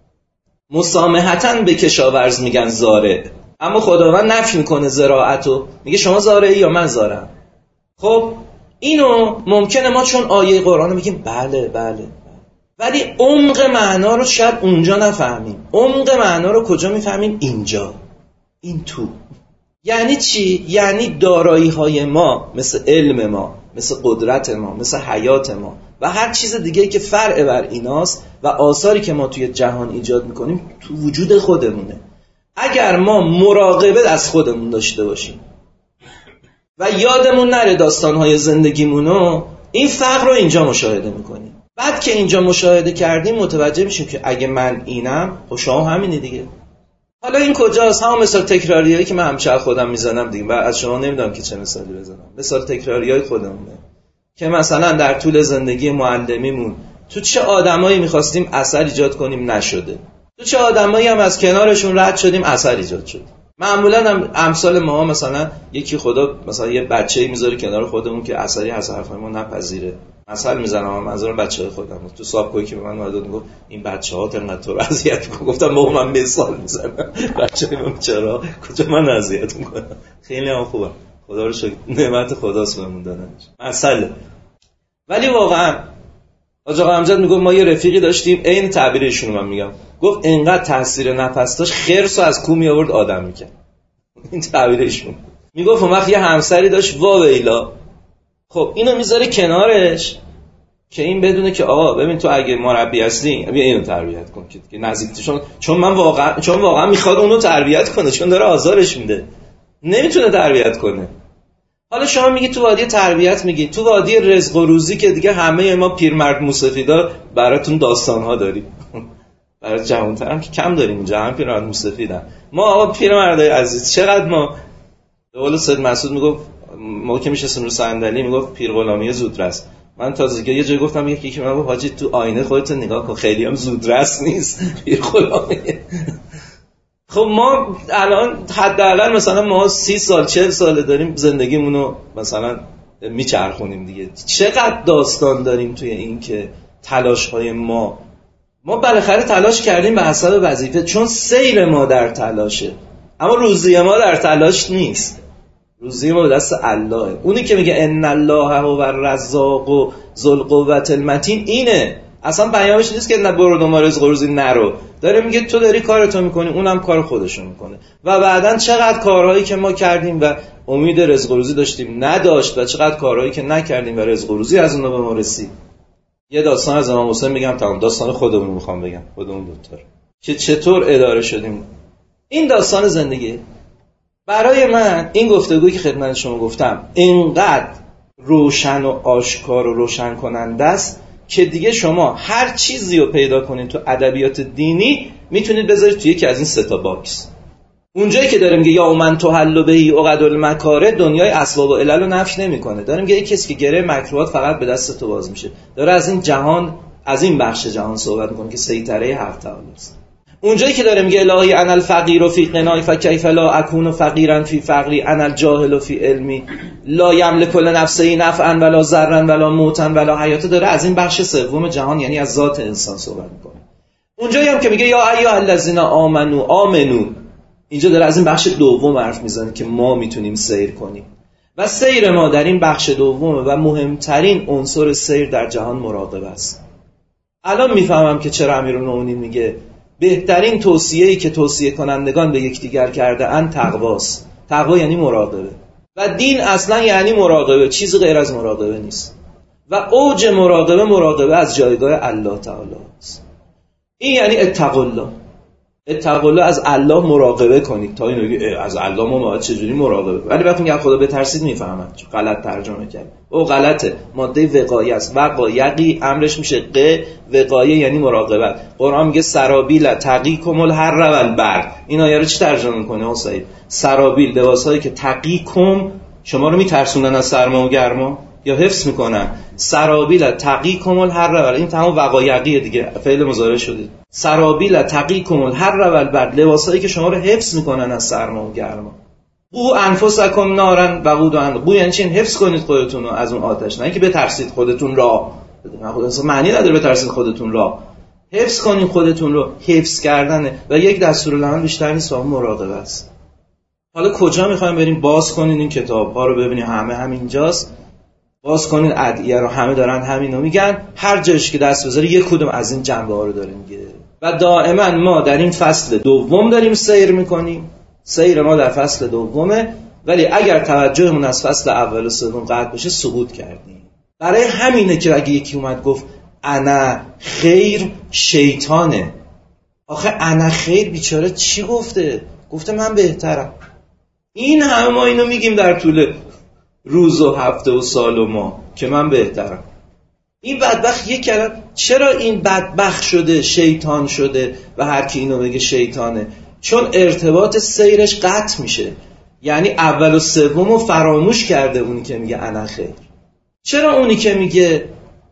مسامحتاً به کشاورز میگن زارع، اما خداوند نفی میکنه زراعتو، میگه شما زارعی یا من زارعم. خب اینو ممکنه ما چون آیه قرآن میگیم بله، ولی عمق معنا رو شاید اونجا نفهمیم. عمق معنا رو کجا میفهمیم؟ اینجا، این تو. یعنی چی؟ یعنی دارایی های ما، مثل علم ما، مثل قدرت ما، مثل حیات ما و هر چیز دیگه‌ای که فرع بر ایناست و آثاری که ما توی جهان ایجاد میکنیم تو وجود خودمونه. اگر ما مراقبت از خودمون داشته باشیم و یادمون نره داستان‌های زندگیمونو، این فقر رو اینجا مشاهده میکنیم. بعد که اینجا مشاهده کردیم متوجه میشیم که اگه من اینم، خب شما همینی دیگه. حالا این کجاست؟ همون مثال تکراریایی که من همیشه خودم میزنم دیگه و از شما نمیدونم که چه مثالی بزنم. مثال تکراریای خودمونه که مثلا در طول زندگی معلمیمون تو چه آدمایی می‌خواستیم اثر ایجاد کنیم نشده، تو چه آدمایی هم از کنارشون رد شدیم اثر ایجاد شد. معمولا هم امثال ما مثلا یکی خدا مثلا یه بچه‌ای میذاره کنار خودمون که اثری از حرفای ما نپذیره. مثلا میزنم، منظورم بچه‌های خودم. تو سابکویی که به من اومد میگفت این بچه‌ها انقدر تو اذیت می‌کنن، گفتم بابا من مثال میزنم، بچه‌م چرا کجا من اذیت می‌کنم؟ خیلی هم خوبه، خدا رو شکر، نعمت خداست بهمون دادنش. مثلا ولی واقعا حاج آقا امجد میگفت ما یه رفیقی داشتیم، عین تعبیرشون من میگم، گفت انقدر تاثیر نفس داشت خرسو از کو می آورد آدم میکرد. این تعبیرشون. میگفت اون وقت یه همسری داشت واویلا. خب اینو میذاره کنارش که این بدونه که آقا ببین تو اگه مربی هستی بیا اینو تربیت کن که نزدیکتون، چون واقعا میخواد اونو تربیت کنه، چون داره آزارش میده، نمیتونه تربیت کنه. حالا شما میگی تو وادی تربیت، میگی تو وادی رزق و روزی که دیگه همه ما پیرمرد موسفیدا براتون داستان‌ها داریم. برای جوان‌تر هم که کم داریم اینجا، هم پیرمرد موسفیدن. ما آقا پیرمردای عزیز چقدر ما به قول سید مسعود میگفت ما که میشستیم رو صندلی میگفت پیر غلامی زودرس. من تازگی یه جایی گفتم یکی من گفت حاجی تو آینه خودت نگاه کن خیلی هم زودرس نیست پیر غلامی. خب ما الان حداقل مثلا ما 30 سال 40 ساله داریم زندگیمونو مثلا میچرخونیم دیگه. چقدر داستان داریم توی این که تلاش‌های ما بالاخره تلاش کردیم به حسب وظیفه، چون سیر ما در تلاشه، اما روزی ما در تلاش نیست. روزی ما به دست اللهه. اونی که میگه ان الله هو الرزاق و ذوالقوة المتین، اینه اصلا پیامش نیست که نه برو دنبال رزق و روزی نرو، داره میگه تو داری کارتو میکنی اونم کار خودشو میکنه. و بعدن چقدر کارهایی که ما کردیم و امید رزق و روزی داشتیم نداشت و چقدر کارهایی که نکردیم و رزق و روزی از اونها به ما رسید. یه داستان از امام حسین میگم تمام، داستان خودمون میخوام بگم، خودمون دوتار که چطور اداره شدیم. این داستان زندگی برای من این گفتگویی که خدمت شما گفتم اینقدر روشن و آشکار و روشن کننده است که دیگه شما هر چیزی رو پیدا کنید تو ادبیات دینی میتونید بذارید توی یکی از این 3 باکس. اونجایی که داره میگه یا من تحل بهی عقد المکاره، دنیای اسباب و علل رو نفی نمیکنه، داره میگه یک کسی که گره مکروهات فقط به دست تو باز میشه، داره از این جهان از این بخش جهان صحبت میکنه که سیطره حق تعالی است. اونجایی که داره میگه الهی انا الفقیر فی غنای فکیف لا اکون فقیرا فی فقری انا الجاهل فی علمی لا یملک لنفسه نفعا ولا ضرا ولا موتا ولا حیات، داره از این بخش سوم جهان یعنی از ذات انسان صحبت میکنه. اونجایی هم که میگه یا ایها الذین آمنو، اینجا داره از این بخش دوم حرف میزنه که ما میتونیم سیر کنیم و سیر ما در این بخش دومه و مهمترین عنصر سیر در جهان مراقبه است. الان میفهمم که چرا امیرالمومنین میگه بهترین توصیه‌ای که توصیه کنندگان به یکدیگر کرده اند تقواست. تقوا یعنی مراقبه و دین اصلا یعنی مراقبه، چیزی غیر از مراقبه نیست و اوج مراقبه از جایگاه الله تعالی است. این یعنی اتقوا الله، از الله مراقبه کنید. تا اینو بگی از الله ما باید چجوری مراقبه، ولی وقتی میگه خدا بترسید میفهمن چون غلط ترجمه کرد. او غلطه، ماده وقایه است. وقایقی امرش میشه وقایه یعنی مراقبت. قرآن میگه سرابیل تقیکم الحر والبرد. این آیه رو چی ترجمه میکنه حسین؟ سرابیل، لباسایی که تقیکم شما رو میترسونن از سرما و گرما یا حفظ میکنن. سرابیل تقیکم الحر والبرد، این تمام وقایقیه دیگه، فعل مضارع شده. سرابیل تقیکم الحر والبرد، لباسایی که شما رو حفظ میکنن از سرما و گرما. قو انفسکم نارا وقودها الناس، قو یعنی چین؟ حفظ کنید خودتون رو از اون آتش، نه اینکه بترسید خودتون را. معنی نداره بترسید خودتون را، حفظ کنید خودتون رو. حفظ کردنه و یک دستورالعمل بیشتر نیست و اون مراقبه است. حالا کجا میخوایم بریم؟ باز کنید این کتاب‌ها رو ببینید، همه همینجاست. باز کنید ادعیه رو، همه دارن همینو میگن. هر جایش که دست بذاری یک کدوم از این جنبه‌ها رو داره میگه و دائما ما در این فصل دوم داریم سیر میکنیم. سیر ما در فصل دومه، ولی اگر توجهمون از فصل اول و سوم قطع بشه سقوط کردیم. برای همینه که اگه یکی اومد گفت انا خیر، شیطانه. آخه انا خیر بیچاره چی گفته؟ گفته من بهترم. این همه ما اینو میگیم در طول روز و هفته و سال و ماه که من بهترم. این بدبخت یک کلمه، چرا این بدبخت شده شیطان شده و هر کی اینو بگه شیطانه؟ چون ارتباط سیرش قطع میشه، یعنی اول و سومو فراموش کرده اونی که میگه انا خیر. چرا اونی که میگه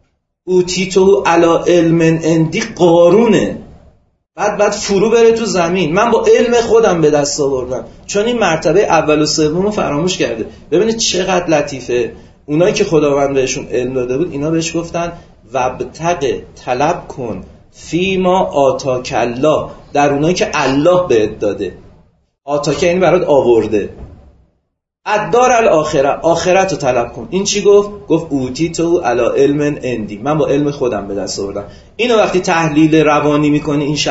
اوتیتو علی علم عندی قارونه؟ بعد فرو بره تو زمین. من با علم خودم به دست آوردم، چون این مرتبه اول و سومو فراموش کرده. ببینید چقدر لطیفه. اونایی که خداوند بهشون علم داده بود اینا بهش گفتن وابتغ، طلب کن، فیما آتاک الله، در اونایی که الله بهت داده. آتاک یعنی برات آورده. الدار الاخره، آخرت رو طلب کن. این چی گفت؟ گفت اوتیتو علی علم عندی، من با علم خودم به دست آوردم. اینو وقتی تحلیل روانی میکنی این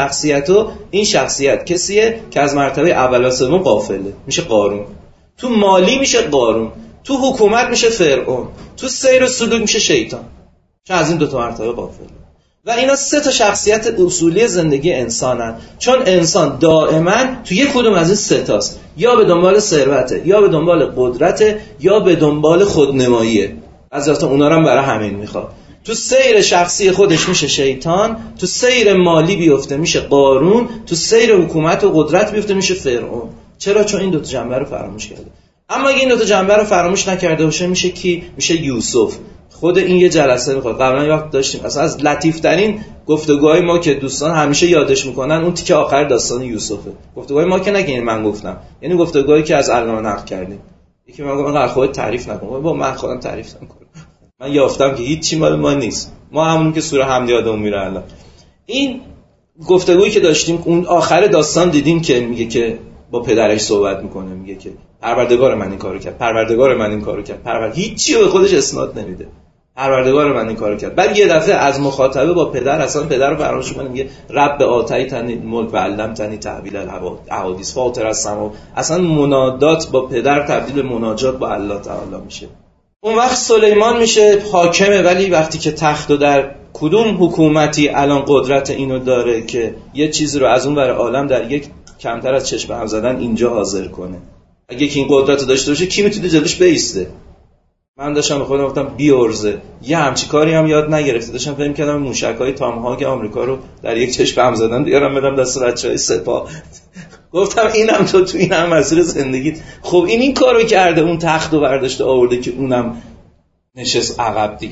شخصیت کسیه که از مرتبه اول و سوم غافله، میشه قارون. تو مالی میشه قارون، تو حکومت میشه فرعون، تو سیر و سلوک میشه شیطان، چون از این دو تا مرتبه غافله. و اینا سه تا شخصیت اصولی زندگی انسانن، چون انسان دائما تو یک کدوم از این سه تاست، یا به دنبال ثروته، یا به دنبال قدرته، یا به دنبال خودنماییه. از وقتا اونا رو هم برای همین میخواد. تو سیر شخصی خودش میشه شیطان، تو سیر مالی بیفته میشه قارون، تو سیر حکومت و قدرت بیفته میشه فرعون. چرا؟ چون این دو تا جنبه رو فراموش کرده. اما اگه این دو تا جنبه رو فراموش نکرده باشه میشه کی؟ میشه یوسف. خود این یه جلسه میخواد. قبلا یه وقت داشتیم اصلا از لطیف‌ترین گفتگوهای ما که دوستان همیشه یادش میکنن اون تیکه آخر داستان یوسفه. گفتگوهای ما که نگین من گفتم، یعنی گفتگوهایی که از علامه نقل کردیم. یکی من گفتم خودت تعریف نکن، با من خودم تعریف نکنم. من یافتم که هیچ چی مال ما نیست، ما همون که سوره حمد یادمون میره الان. این گفتگویی که داشتیم اون آخر داستان دیدیم که میگه که با پدرش صحبت میکنه، میگه که پروردگار من این کارو کرد، پروردگار من این کارو کرد، هیچ چی به خودش اسناد نمیده. پروردگار من این کارو کرد. بعد یه دفعه از مخاطبه با پدر، اصلا پدر رو فراموش می‌کنه، میگه رب آتیتنی الملک و علمتنی تعبیل الاحادیث فاطر السماوات. اصلا منادات با پدر تبدیل به مناجات با الله تعالی میشه. اون وقت سلیمان میشه حاکمه، ولی وقتی که تخت و در کدوم حکومتی الان قدرت اینو داره که یه چیزی رو از اون ور عالم در یک کمتر از چشم هم زدن اینجا حاضر کنه. اگه کی این قدرت داشته باشه کی میتونه جلوش بایسته؟ من داشتم به خودم گفتم بیورزه، یه همچی کاری هم یاد نگرفته. داشتم فکر می‌کردم موشک‌های تام‌هاک آمریکا رو در یک چشم هم زدن بیارم بدم دست بچه‌های سپاه. گفتم اینم تو این هم مسیر زندگیت. خب این کارو کرده، اون تختو برداشته آورده که اونم نشست عقب دیگه.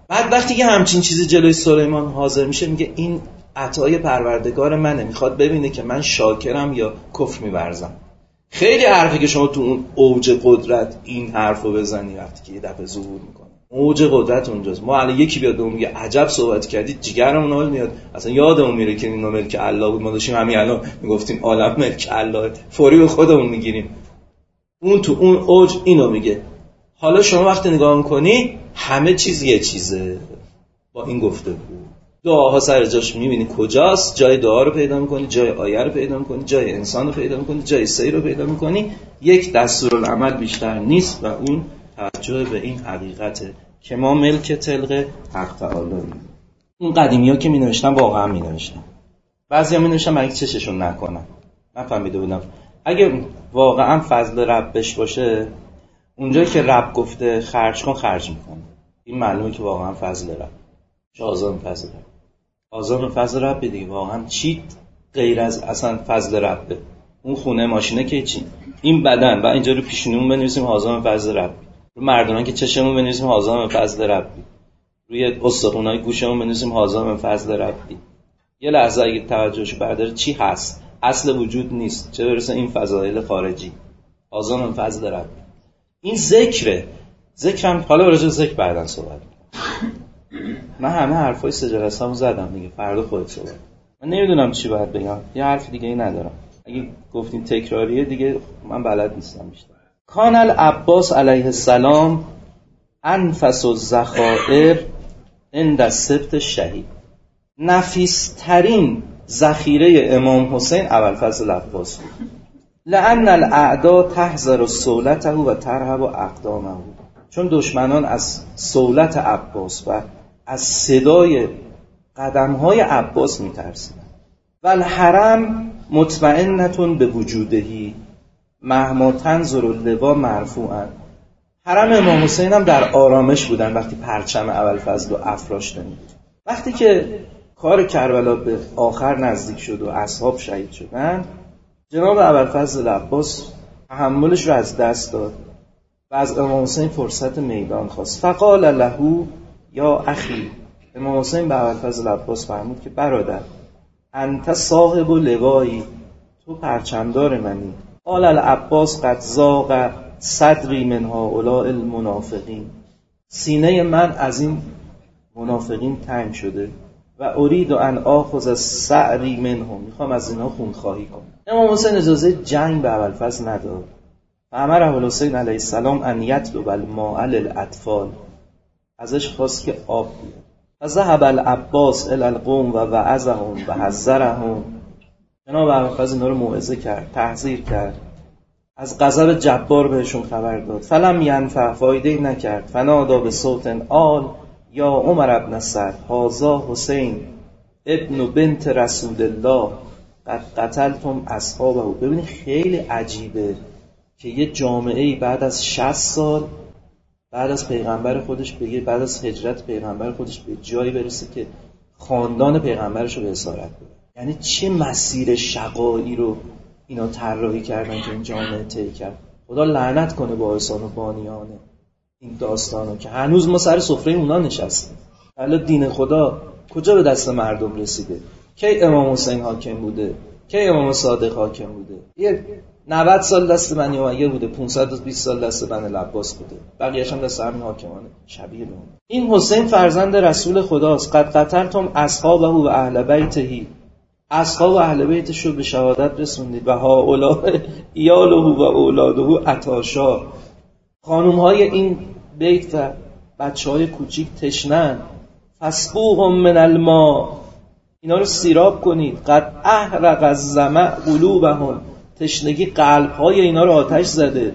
بعد وقتی که همچین چیزی جلوی سلیمان حاضر میشه میگه این عطای پروردگار منه، میخواد ببینه که من شاکرم یا کفر می‌ورزم. خیلی حرفی که شما تو اون اوج قدرت این حرفو بزنی وقتی که یه دفعه ظهور میکنه، اوج قدرت اونجاست. ما الان یکی بیاد اون میگه عجب صحبت کردی، جیگرمون حال میاد، اصلا یادمون میره که اینا ملک الله بود، ما داشتیم همین الان میگفتیم عالم ملک الله، فوری به خودمون میگیریم. اون تو اون اوج اینو میگه. حالا شما وقتی نگاه میکنی همه چیز یه چیزه. با این گفته بود دعاها سر جاش میبینی کجاست، جای دعا رو پیدا میکنی، جای آیه رو پیدا میکنی، جای انسان رو پیدا میکنی، جای سیر رو پیدا میکنی. یک دستورالعمل بیشتر نیست و اون توجه به این حقیقته که ما ملک طلق حق تعالی‌ایم. این قدیمی‌ها که می‌نوشتن واقعا می‌نوشتن، بعضی‌ها می‌نوشتن مگه چششون نکنن. من فهمیده بودم اگه واقعا فضل ربش باشه اونجایی که رب گفته خرج کن خرج میکنه. این معلومه که واقعا فضل رب، آزام فضل رب، آزام فضل رب دیگه. واقعا چی غیر از اصلا فضل ربه؟ اون خونه ماشینه که چی؟ این بدن و اینجا رو پیشونیمون بنویسیم آزام فضل رب، رو مردمان که چشمون بنویسیم آزام فضل رب، روی استخونای گوشمون بنویسیم آزام فضل رب. یه لحظه اگه توجهشو برداره چی هست؟ اصل وجود نیست، چه برسه این فضایل خارجی. آزام فضل رب این ذکره. ذکرم حالا راجع به ذکر بعداً صحبت می‌کنم. من همه حرفای سجلسه‌مو زدم دیگه، فردا خودت صحبت. من نمیدونم چی باید بگم، یه حرف دیگه ای ندارم. اگه گفتیم تکراریه دیگه من بلد نیستم بیشتر. کان العباس علیه السلام انفس الذخائر عند السبط شهید. نفیس‌ترین ذخیره امام حسین ابوالفضل عباس بود. لأن الاعداء تحذر صولته و ترهب اقدامه. چون دشمنان از صولت عباس و از صدای قدم‌های عباس می‌ترسیدند. و الحرم مطمئنتون به وجودهی مهما تنظر اللوا مرفوعا. حرم امام حسین هم در آرامش بودن وقتی پرچم ابوالفضل رو افراشته می‌دید. وقتی که کار کربلا به آخر نزدیک شد و اصحاب شهید شدن، جناب ابوالفضل عباس تحملش رو از دست داد و از امام حسین فرصت میدان خواست. فقال له یا اخی، امام حسین به ابوالفضل عباس فرمود که برادر، انت صاحب لوایی، تو پرچمدار منی. قال العباس قد ضاق صدری من هؤلاء المنافقین، سینه من از این منافقین تنگ شده و اريد ان آخذ السعری منهم، میخوام از اینا خونخواهی کنم. امام حسین اجازه جنگ به ابوالفضل نداد. امر الحسین علیه السلام ان یطلب الماء للاطفال، ازش خواست که آب بیاره. فذهب العباس الی القوم و وعظهم و حذرهم، جناب ابوالفضل اینا رو موعظه کرد، تحذیر کرد، از غضب جبار بهشون خبر داد. فلم ینفع، فایده نکرد. فنادا به صوت آل یا عمر ابن سعد هذا حسین ابن بنت رسول الله قد قتلتم اصحابه. ببینید خیلی عجیبه که یه جامعه‌ای بعد از 60 سال بعد از پیغمبر خودش بگه، بعد از هجرت پیغمبر خودش به جایی برسه که خاندان پیغمبرش رو به اسارت بده. یعنی چه مسیر شقایی رو اینا طراحی کردن که این جامعه طی کرد. خدا لعنت کنه بارسان و بانیان این داستانو که هنوز ما سر سفره اونا نشستیم. حالا دین خدا کجا به دست مردم رسیده؟ کی امام حسین حاکم بوده؟ کی امام صادق حاکم بوده؟ یه 90 سال دست بنی امیه بوده، 520 سال دست بنی العباس بوده، بقیه‌اش هم دست همین حاکمانه شبیه به اون. این حسین فرزند رسول خداست. قد قتلتم اصحابه و اهل بیته، اصحاب و اهل بیتش رو به شهادت رسوندید. و هؤلاء ایاله و اولاده عطاشا، خانوم‌های این بیت و بچه‌های کوچیک تشنن. فسقوهم من الماء، اینا رو سیراب کنید. قد احرق الظمأ قلوبهم، تشنگی قلب‌های اینا رو آتش زده.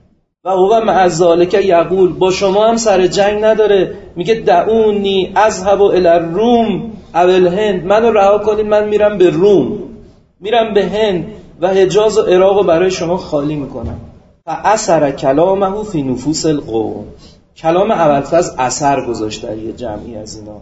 و هو مع ذلک یقول، با شما هم سر جنگ نداره، میگه دعونی اذهب الی الروم او الهند، منو رها کنید من میرم به روم، میرم به هند و حجاز و عراق رو برای شما خالی میکنم. فاثر کلامه فی نفوس القوم، کلام ابوالفضل اثر گذاشت در یه جمعی از اینا.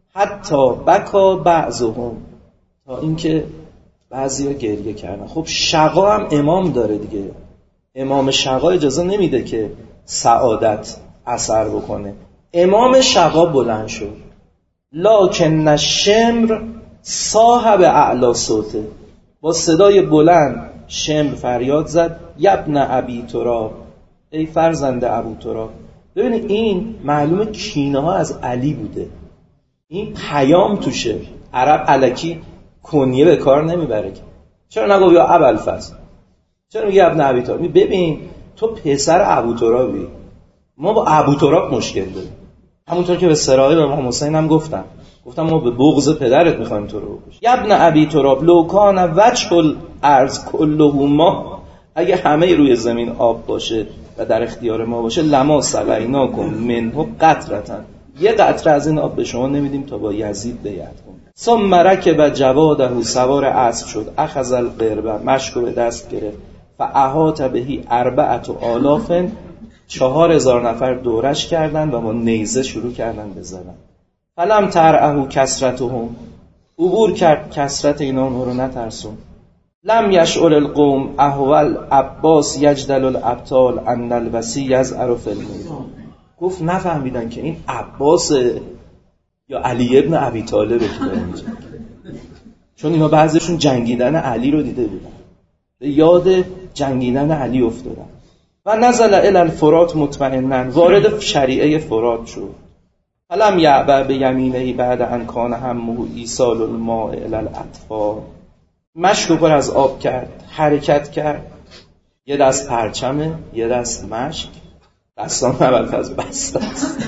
حتی بکا بعضهم، تا اینکه بعضیا گریه کردن. خب شقا هم امام داره دیگه، امام شقا اجازه نمیده که سعادت اثر بکنه. امام شقا بلند شد، لکن الشمر صاحب اعلی صوته، با صدای بلند شمر فریاد زد یبن ابی تراب، ای فرزند ابو تراب. ببینید این معلومه کینه ها از علی بوده، این پیام توشه. عرب الکی کنیه به کار نمیبره که. چرا نگو یا ابوالفضل، چرا میگه ابن ابی تراب؟ ببین تو پسر ابو ترابی، ما با ابو تراب مشکل داریم. همونطور که به سراغی به امام حسین هم گفتم ما به بغض پدرت میخوایم تو رو بکشیم. ابن ابی تراب لو کان وجه الارض کله ما، اگه همه روی زمین آب باشه و در اختیار ما باشه، لما سقیناکم منه قطرتن، یه قطره از این آب به شما نمیدیم تا با یزید بیعت کنیم. ثم رکب جواده، سوار اسب شد، اخذ القربه، مشکو به دست گرفت، فاحاط بهی 4000، 4000 نفر دورش کردن و با نیزه شروع کردن بزدن. فلم ترعه کثرتهم، عبور کرد کثرت اینا رو نترسون. لم یشعر القوم احوال عباس یجدل الابطال ان الوصی یزعر فی المیدان. گفت نفهمیدن که این عباس یا علی ابن ابی طالب که داره میجنگه، چون اینا بعضیشون جنگیدن علی رو دیده بودن، به یاد جنگیدن علی افتادن. و نزل الی الفرات مطمئنا، وارد شریعه فرات شد. فلم یعبأ بیمینه بعد ان کان همه ایصال الماء الی الاطفال، مشک پر از آب کرد، حرکت کرد، یه دست پرچمه یه دست مشک، دستان ابوالفضل بسته است.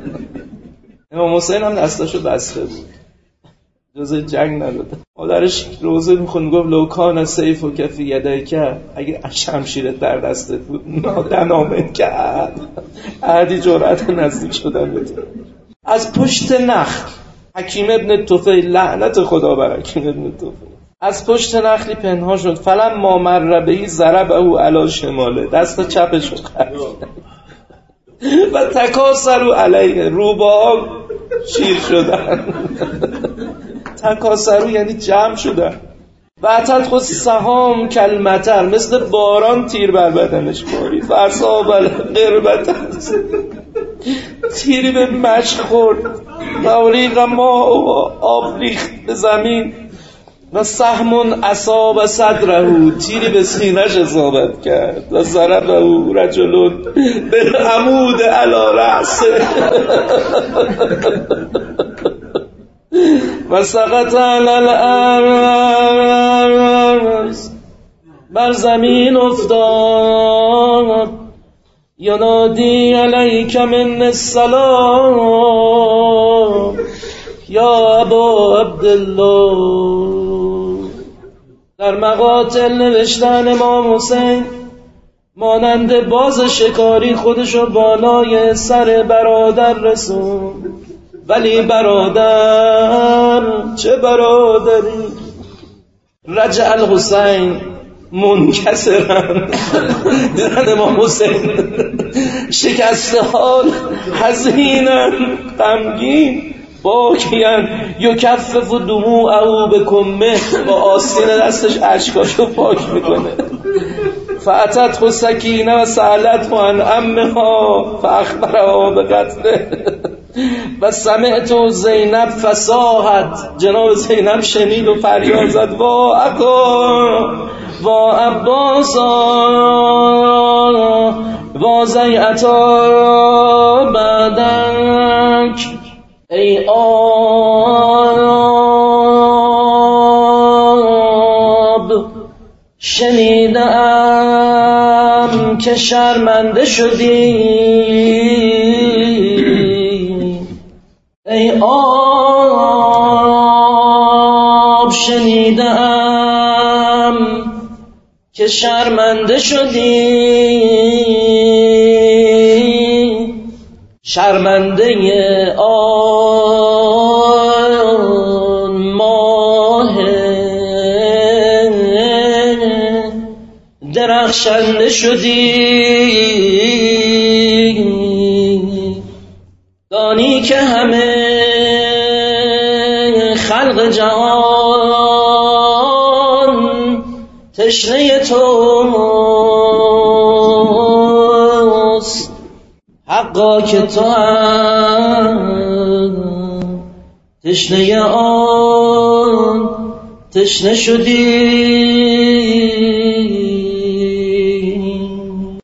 امام حسین هم دستاشو بسته بود، جزء جنگ نداده. مادرش روزه میخوند، گفت لو کان سیف و کفی یدیک، اگه شمشیرت در دستت بود نادنامت کرد، عهدی جرأت نزدیک شدن بده. از پشت نخل، حکیم ابن طفیل، لعنت خدا بر حکیم ابن طفیل، از پشت نخلی پنهان شد. فلم ما مر بهی ضرب او علی شماله، دست چپش رو خرد و تکاسروا علیه، روباها شیر شدن. تکاسروا یعنی جمع شدن. و اتت خود سهام کلمتر، مثل باران تیر بر بدنش بارید. فرسا بل قربت است، تیری به مشک خورد، توریق ما آب ریخت به زمین. و سهم اصاب صدره، تیری به سینه‌اش اصابت کرد. و ضربه رجل بالعمود علی رأسه، و سقط علی الارض، بر زمین افتاد. ینادی علیک من السلام یا ابا عبدالله. در مقاتل نوشتن امام حسین مانند باز شکاری خودشو بالای سر برادر رسون، ولی برادر چه برادری، رجع الحسین منکسرن، دیدن امام حسین شکسته حال، حزینن غمگین، باکیان یکفف دموعه بکمه، با آستین دستش اشکاشو پاک میکنه. فاتت خو سکینه و سألت عن عمها فاخبرها بقتله. و سمعت زینب فصاحت، جناب زینب شنید و فریاد زد وا اکا وا عباسا وا زیعتا بعدک، ای آب شنیدم که شرمنده شدی، ای آب شنیدم که شرمنده شدی، شرمنده آن ماه درخشنده شدی. دانی که همه خلق جهان تشنه توست، حقا که تو هم تشنه آن تشنه شدی